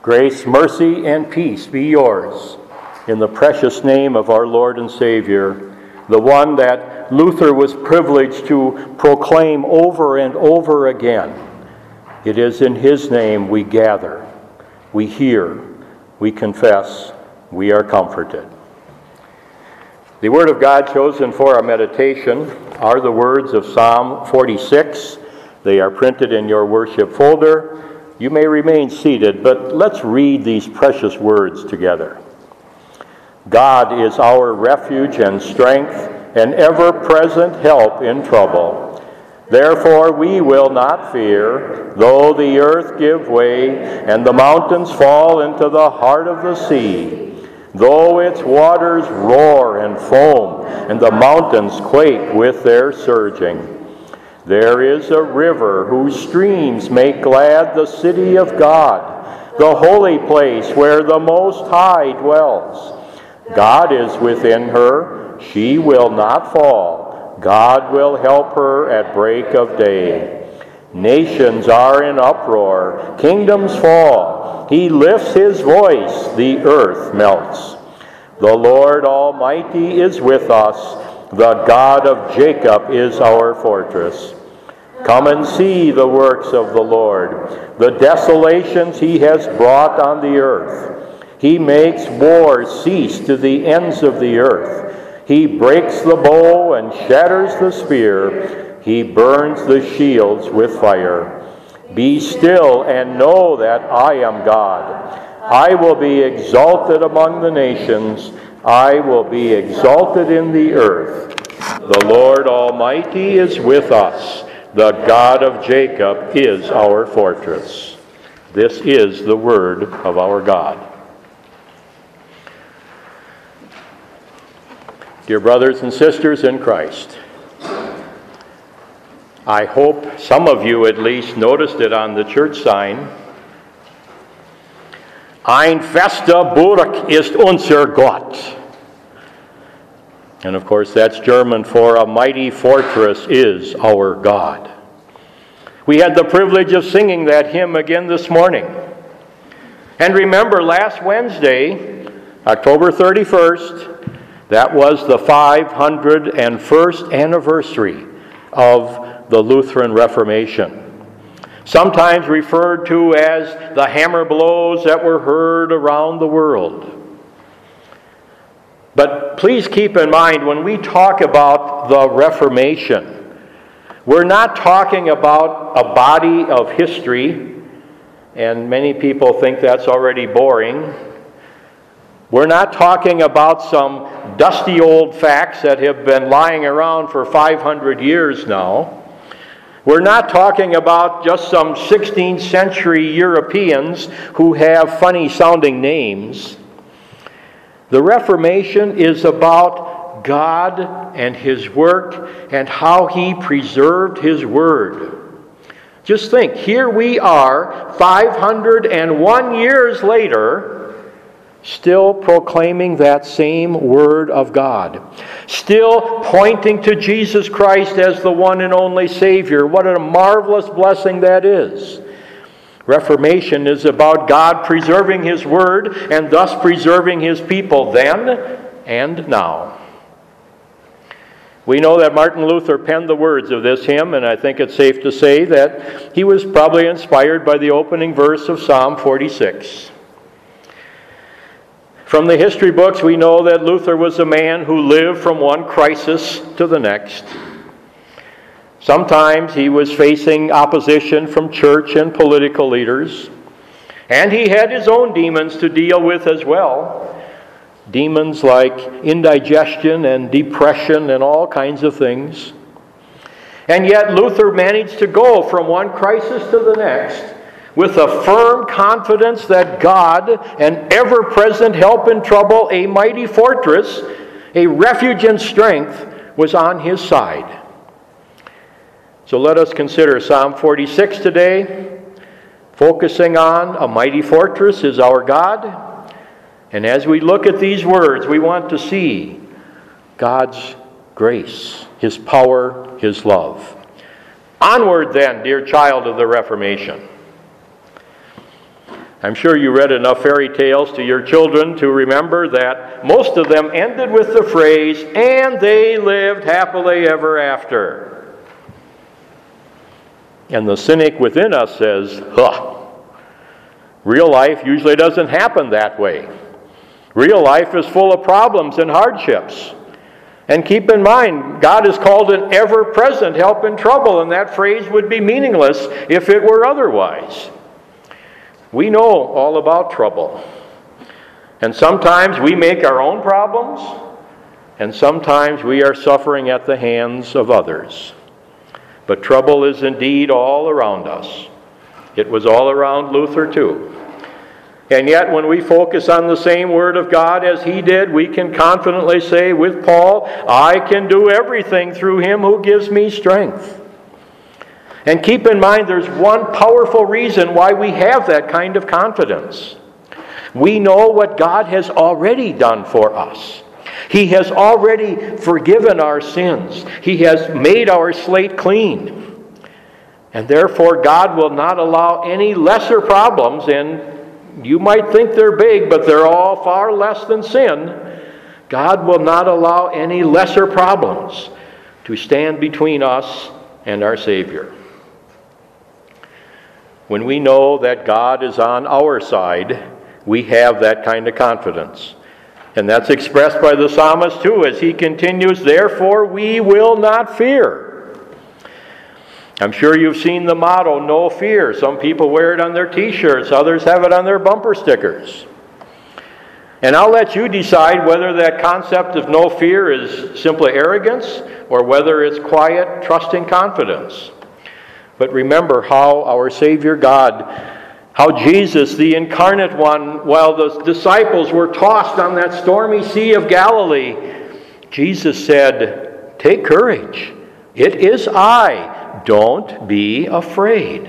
Grace, mercy, and peace be yours in the precious name of our Lord and Savior, the one that Luther was privileged to proclaim over and over again. It is in his name we gather, we hear, we confess, we are comforted. The Word of God chosen for our meditation are the words of Psalm 46. They are printed in your worship folder. You may remain seated, but let's read these precious words together. God is our refuge and strength, an ever-present help in trouble. Therefore we will not fear, though the earth give way, and the mountains fall into the heart of the sea. Though its waters roar and foam, and the mountains quake with their surging. There is a river whose streams make glad the city of God, the holy place where the Most High dwells. God is within her, she will not fall. God will help her at break of day. Nations are in uproar, kingdoms fall. He lifts his voice, the earth melts. The Lord Almighty is with us. The God of Jacob is our fortress. Come and see the works of the Lord, the desolations he has brought on the earth. He makes war cease to the ends of the earth. He breaks the bow and shatters the spear. He burns the shields with fire. Be still and know that I am God. I will be exalted among the nations. I will be exalted in the earth. The Lord Almighty is with us. The God of Jacob is our fortress. This is the word of our God. Dear brothers and sisters in Christ, I hope some of you at least noticed it on the church sign. Ein fester Burg ist unser Gott. And of course that's German for a mighty fortress is our God. We had the privilege of singing that hymn again this morning. And remember last Wednesday, October 31st, that was the 501st anniversary of the Lutheran Reformation. Sometimes referred to as the hammer blows that were heard around the world. But please keep in mind, when we talk about the Reformation, we're not talking about a body of history, and many people think that's already boring. We're not talking about some dusty old facts that have been lying around for 500 years now. We're not talking about just some 16th century Europeans who have funny sounding names. The Reformation is about God and His work and how He preserved His Word. Just think, here we are 501 years later, still proclaiming that same Word of God. Still pointing to Jesus Christ as the one and only Savior. What a marvelous blessing that is. Reformation is about God preserving His Word and thus preserving His people then and now. We know that Martin Luther penned the words of this hymn, and I think it's safe to say that he was probably inspired by the opening verse of Psalm 46. From the history books, we know that Luther was a man who lived from one crisis to the next. Sometimes he was facing opposition from church and political leaders, and he had his own demons to deal with as well. Demons like indigestion and depression and all kinds of things. And yet Luther managed to go from one crisis to the next with a firm confidence that God, an ever-present help in trouble, a mighty fortress, a refuge and strength, was on his side. So let us consider Psalm 46 today, focusing on a mighty fortress is our God. And as we look at these words, we want to see God's grace, His power, His love. Onward then, dear child of the Reformation. I'm sure you read enough fairy tales to your children to remember that most of them ended with the phrase, "and they lived happily ever after." And the cynic within us says, real life usually doesn't happen that way. Real life is full of problems and hardships. And keep in mind, God is called an ever-present help in trouble, and that phrase would be meaningless if it were otherwise. We know all about trouble. And sometimes we make our own problems, and sometimes we are suffering at the hands of others. But trouble is indeed all around us. It was all around Luther too. And yet when we focus on the same Word of God as he did, we can confidently say with Paul, "I can do everything through him who gives me strength." And keep in mind, there's one powerful reason why we have that kind of confidence. We know what God has already done for us. He has already forgiven our sins. He has made our slate clean. And therefore, God will not allow any lesser problems, and you might think they're big, but they're all far less than sin. God will not allow any lesser problems to stand between us and our Savior. When we know that God is on our side, we have that kind of confidence. And that's expressed by the psalmist too, as he continues, "Therefore we will not fear." I'm sure you've seen the motto, "No fear." Some people wear it on their t-shirts, others have it on their bumper stickers. And I'll let you decide whether that concept of no fear is simply arrogance or whether it's quiet, trusting confidence. But remember how our Savior God, how Jesus, the incarnate one, while the disciples were tossed on that stormy sea of Galilee, Jesus said, "Take courage. It is I. Don't be afraid."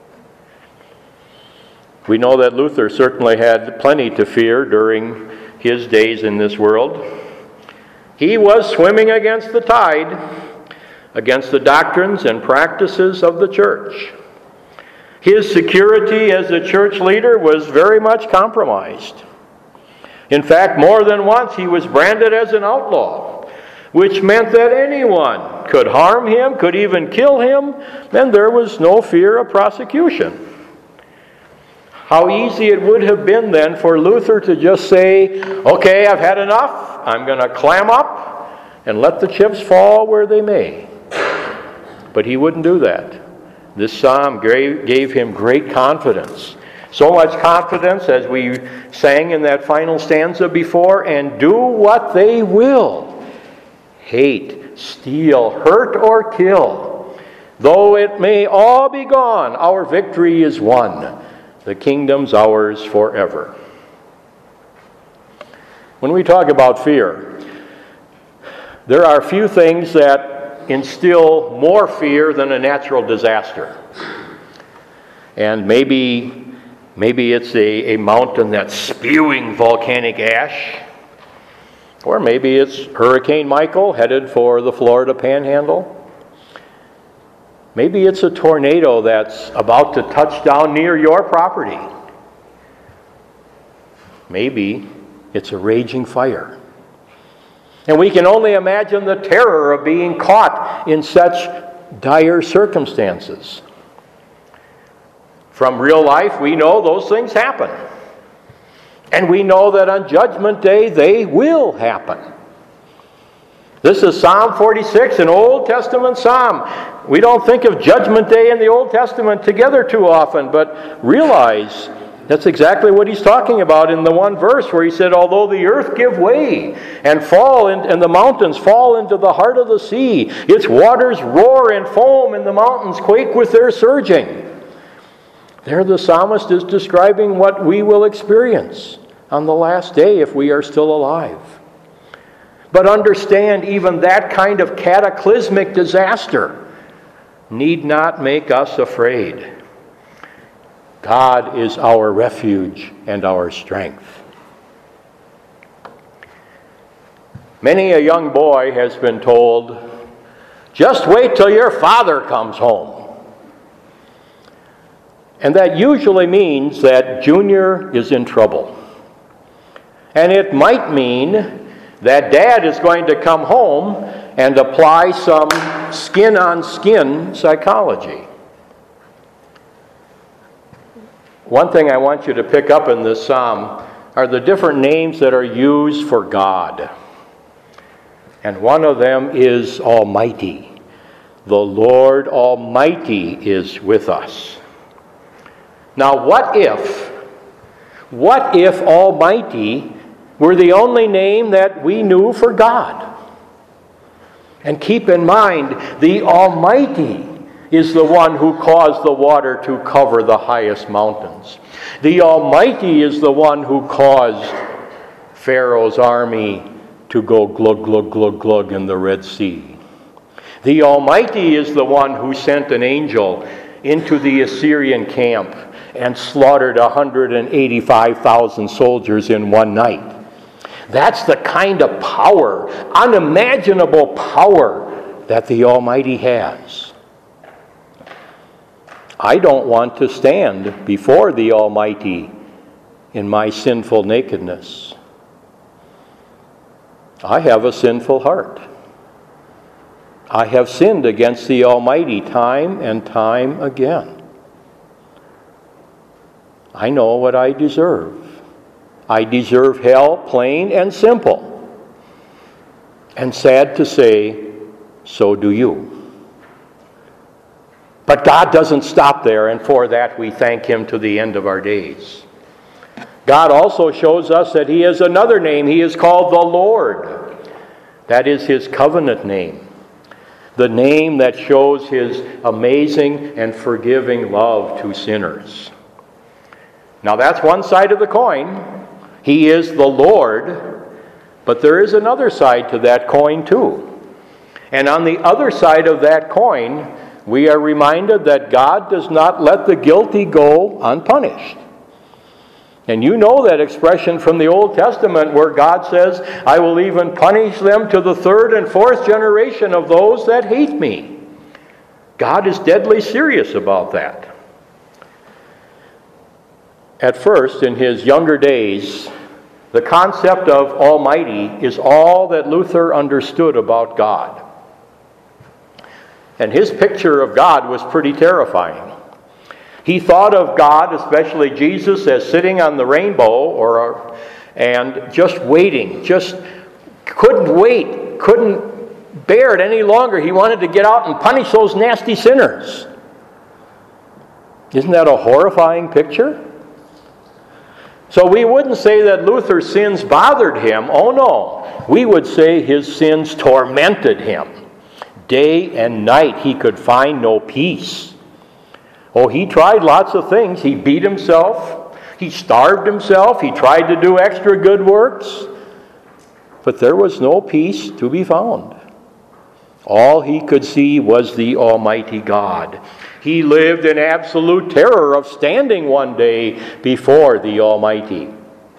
We know that Luther certainly had plenty to fear during his days in this world. He was swimming against the tide, against the doctrines and practices of the church. His security as a church leader was very much compromised. In fact, more than once he was branded as an outlaw, which meant that anyone could harm him, could even kill him, and there was no fear of prosecution. How easy it would have been then for Luther to just say, "Okay, I've had enough. I'm going to clam up and let the chips fall where they may." But he wouldn't do that. This psalm gave him great confidence. So much confidence, as we sang in that final stanza before, "And do what they will. Hate, steal, hurt, or kill. Though it may all be gone, our victory is won. The kingdom's ours forever." When we talk about fear, there are few things that instill more fear than a natural disaster. And maybe it's a mountain that's spewing volcanic ash. Or maybe it's Hurricane Michael headed for the Florida Panhandle. Maybe it's a tornado that's about to touch down near your property. Maybe it's a raging fire. And we can only imagine the terror of being caught in such dire circumstances. From real life, we know those things happen. And we know that on Judgment Day, they will happen. This is Psalm 46, an Old Testament psalm. We don't think of Judgment Day and the Old Testament together too often, but realize that's exactly what he's talking about in the one verse where he said, "Although the earth give way and fall and the mountains fall into the heart of the sea, its waters roar and foam and the mountains quake with their surging." There the psalmist is describing what we will experience on the last day if we are still alive. But understand, even that kind of cataclysmic disaster need not make us afraid. God is our refuge and our strength. Many a young boy has been told, "Just wait till your father comes home." And that usually means that Junior is in trouble. And it might mean that Dad is going to come home and apply some skin-on-skin psychology. One thing I want you to pick up in this psalm are the different names that are used for God. And one of them is Almighty. The Lord Almighty is with us. Now, what if Almighty were the only name that we knew for God? And keep in mind, the Almighty is the one who caused the water to cover the highest mountains. The Almighty is the one who caused Pharaoh's army to go glug, glug, glug, glug in the Red Sea. The Almighty is the one who sent an angel into the Assyrian camp and slaughtered 185,000 soldiers in one night. That's the kind of power, unimaginable power, that the Almighty has. I don't want to stand before the Almighty in my sinful nakedness. I have a sinful heart. I have sinned against the Almighty time and time again. I know what I deserve. I deserve hell, plain and simple. And sad to say, so do you. But God doesn't stop there, and for that we thank Him to the end of our days. God also shows us that He has another name. He is called the Lord. That is His covenant name. The name that shows His amazing and forgiving love to sinners. Now that's one side of the coin. He is the Lord, but there is another side to that coin too. And on the other side of that coin, we are reminded that God does not let the guilty go unpunished. And you know that expression from the Old Testament where God says, I will even punish them to the third and fourth generation of those that hate me. God is deadly serious about that. At first, in his younger days, the concept of Almighty is all that Luther understood about God. And his picture of God was pretty terrifying. He thought of God, especially Jesus, as sitting on the rainbow and just waiting. Just couldn't wait. Couldn't bear it any longer. He wanted to get out and punish those nasty sinners. Isn't that a horrifying picture? So we wouldn't say that Luther's sins bothered him. Oh no. We would say his sins tormented him. Day and night he could find no peace. Oh, he tried lots of things. He beat himself. He starved himself. He tried to do extra good works. But there was no peace to be found. All he could see was the Almighty God. He lived in absolute terror of standing one day before the Almighty.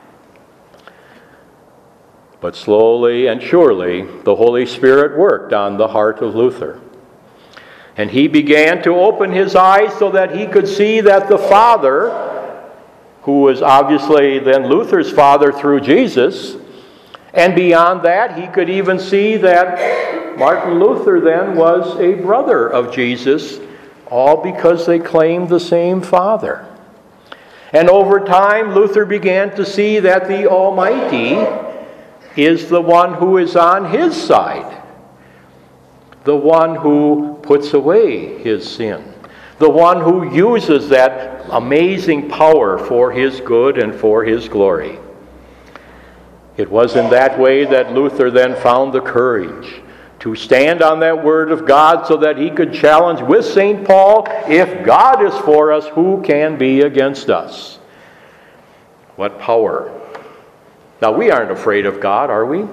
But slowly and surely, the Holy Spirit worked on the heart of Luther. And he began to open his eyes so that he could see that the Father, who was obviously then Luther's father through Jesus, and beyond that, he could even see that Martin Luther then was a brother of Jesus, all because they claimed the same Father. And over time, Luther began to see that the Almighty is the one who is on his side, the one who puts away his sin, the one who uses that amazing power for his good and for his glory. It was in that way that Luther then found the courage to stand on that word of God so that he could challenge with St. Paul, if God is for us, who can be against us? What power! Now, we aren't afraid of God, are we?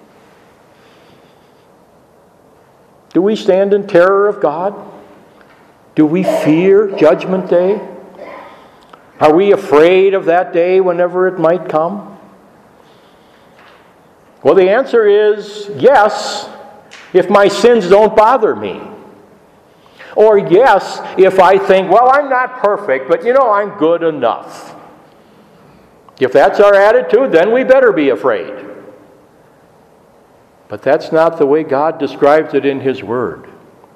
Do we stand in terror of God? Do we fear Judgment Day? Are we afraid of that day whenever it might come? Well, the answer is yes, if my sins don't bother me. Or yes, if I think, well, I'm not perfect, but I'm good enough. If that's our attitude, then we better be afraid. But that's not the way God describes it in His Word.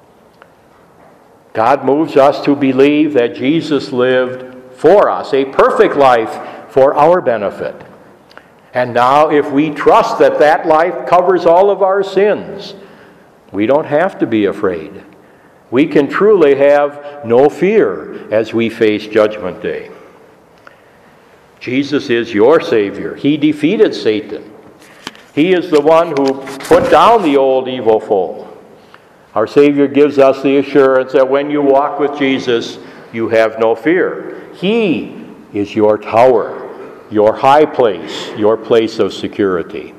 God moves us to believe that Jesus lived for us, a perfect life for our benefit. And now if we trust that that life covers all of our sins, we don't have to be afraid. We can truly have no fear as we face Judgment Day. Jesus is your Savior. He defeated Satan. He is the one who put down the old evil foe. Our Savior gives us the assurance that when you walk with Jesus, you have no fear. He is your tower, your high place, your place of security.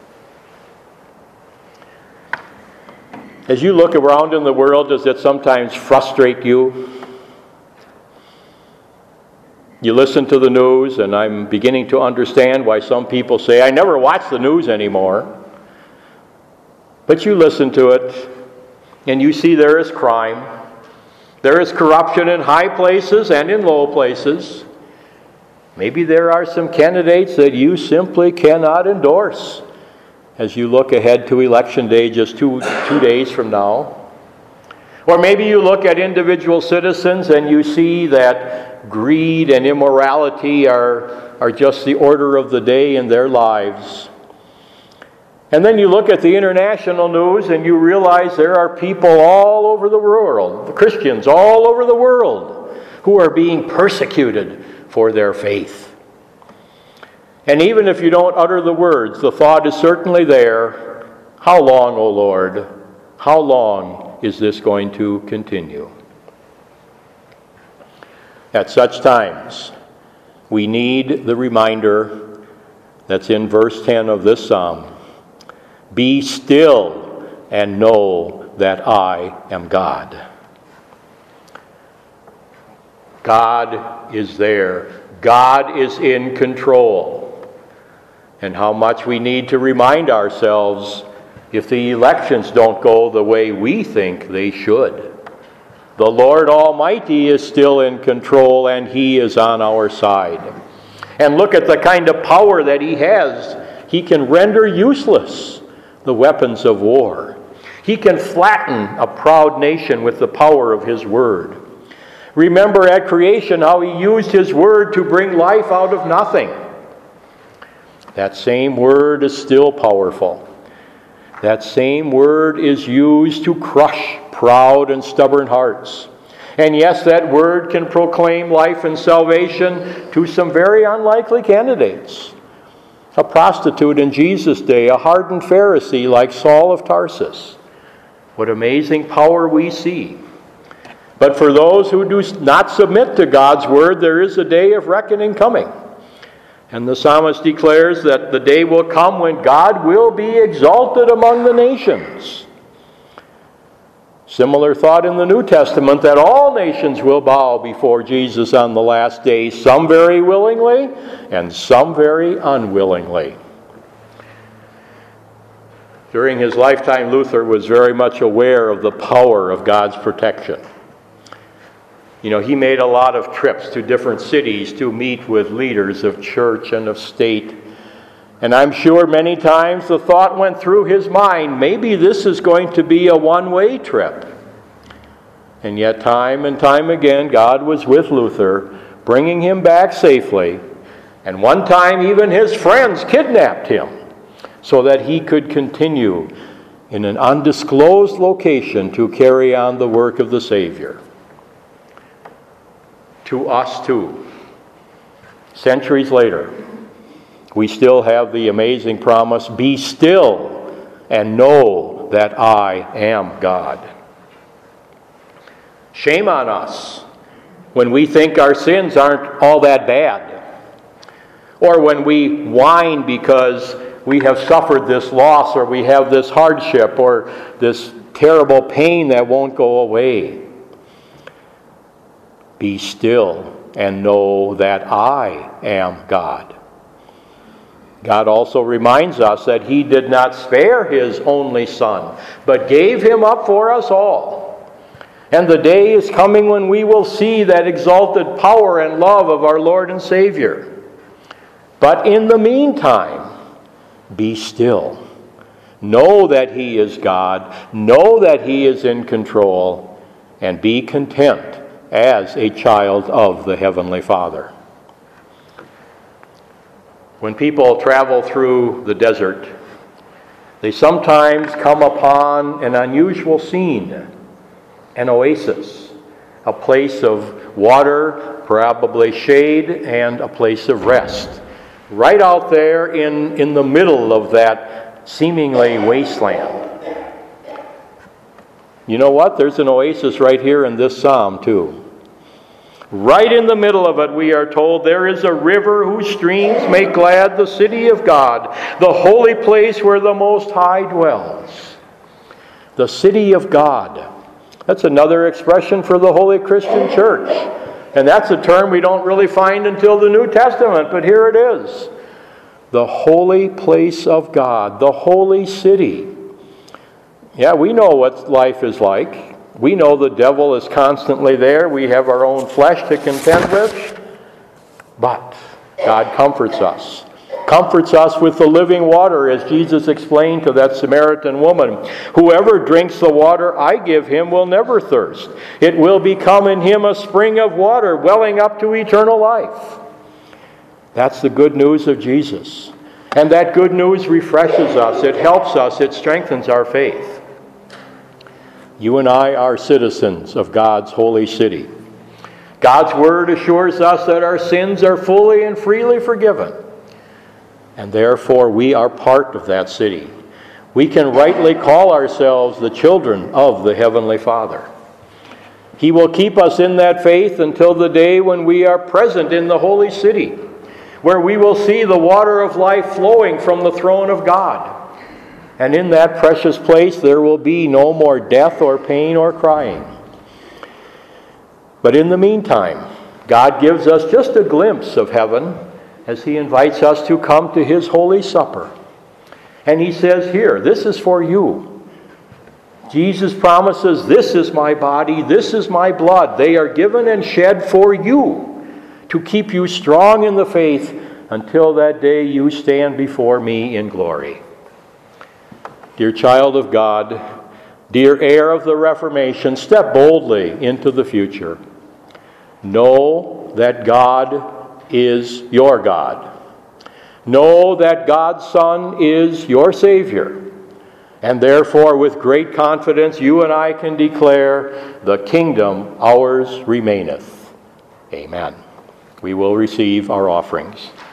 As you look around in the world, does it sometimes frustrate you? You listen to the news, and I'm beginning to understand why some people say, I never watch the news anymore. But you listen to it, and you see there is crime. There is corruption in high places and in low places. Maybe there are some candidates that you simply cannot endorse as you look ahead to Election Day just two days from now. Or maybe you look at individual citizens and you see that greed and immorality are just the order of the day in their lives. And then you look at the international news and you realize there are people all over the world, Christians all over the world, who are being persecuted for their faith. And even if you don't utter the words, the thought is certainly there. How long, O Lord? How long is this going to continue? At such times, we need the reminder that's in verse 10 of this psalm. Be still and know that I am God. God is there. God is in control. And how much we need to remind ourselves if the elections don't go the way we think they should. The Lord Almighty is still in control, and He is on our side. And look at the kind of power that He has. He can render useless the weapons of war. He can flatten a proud nation with the power of His Word. Remember at creation how He used His Word to bring life out of nothing. That same Word is still powerful. That same Word is used to crush proud and stubborn hearts. And yes, that Word can proclaim life and salvation to some very unlikely candidates. A prostitute in Jesus' day, a hardened Pharisee like Saul of Tarsus. What amazing power we see. But for those who do not submit to God's Word, there is a day of reckoning coming. And the psalmist declares that the day will come when God will be exalted among the nations. Similar thought in the New Testament that all nations will bow before Jesus on the last day, some very willingly and some very unwillingly. During his lifetime, Luther was very much aware of the power of God's protection. He made a lot of trips to different cities to meet with leaders of church and of state. And I'm sure many times the thought went through his mind, maybe this is going to be a one-way trip. And yet time and time again, God was with Luther, bringing him back safely. And one time even his friends kidnapped him so that he could continue in an undisclosed location to carry on the work of the Savior. To us too, centuries later, we still have the amazing promise, be still and know that I am God. Shame on us when we think our sins aren't all that bad, or when we whine because we have suffered this loss, or we have this hardship, or this terrible pain that won't go away. Be still and know that I am God. God also reminds us that He did not spare His only Son, but gave Him up for us all. And the day is coming when we will see that exalted power and love of our Lord and Savior. But in the meantime, be still. Know that He is God. Know that He is in control. And be content as a child of the Heavenly Father. When people travel through the desert, they sometimes come upon an unusual scene, an oasis, a place of water, probably shade, and a place of rest. Right out there in the middle of that seemingly wasteland. You know what? There's an oasis right here in this psalm too. Right in the middle of it, we are told, there is a river whose streams make glad the city of God, the holy place where the Most High dwells. The city of God. That's another expression for the Holy Christian Church. And that's a term we don't really find until the New Testament, but here it is. The holy place of God, the holy city. Yeah, we know what life is like. We know the devil is constantly there. We have our own flesh to contend with. But God comforts us. Comforts us with the living water, as Jesus explained to that Samaritan woman. Whoever drinks the water I give him will never thirst. It will become in him a spring of water welling up to eternal life. That's the good news of Jesus. And that good news refreshes us. It helps us. It strengthens our faith. You and I are citizens of God's holy city. God's Word assures us that our sins are fully and freely forgiven. And therefore we are part of that city. We can rightly call ourselves the children of the Heavenly Father. He will keep us in that faith until the day when we are present in the holy city, where we will see the water of life flowing from the throne of God. And in that precious place there will be no more death or pain or crying. But in the meantime, God gives us just a glimpse of heaven as He invites us to come to His holy supper. And He says here, this is for you. Jesus promises, this is my body, this is my blood. They are given and shed for you to keep you strong in the faith until that day you stand before me in glory. Dear child of God, dear heir of the Reformation, step boldly into the future. Know that God is your God. Know that God's Son is your Savior. And therefore, with great confidence, you and I can declare, the kingdom ours remaineth. Amen. We will receive our offerings.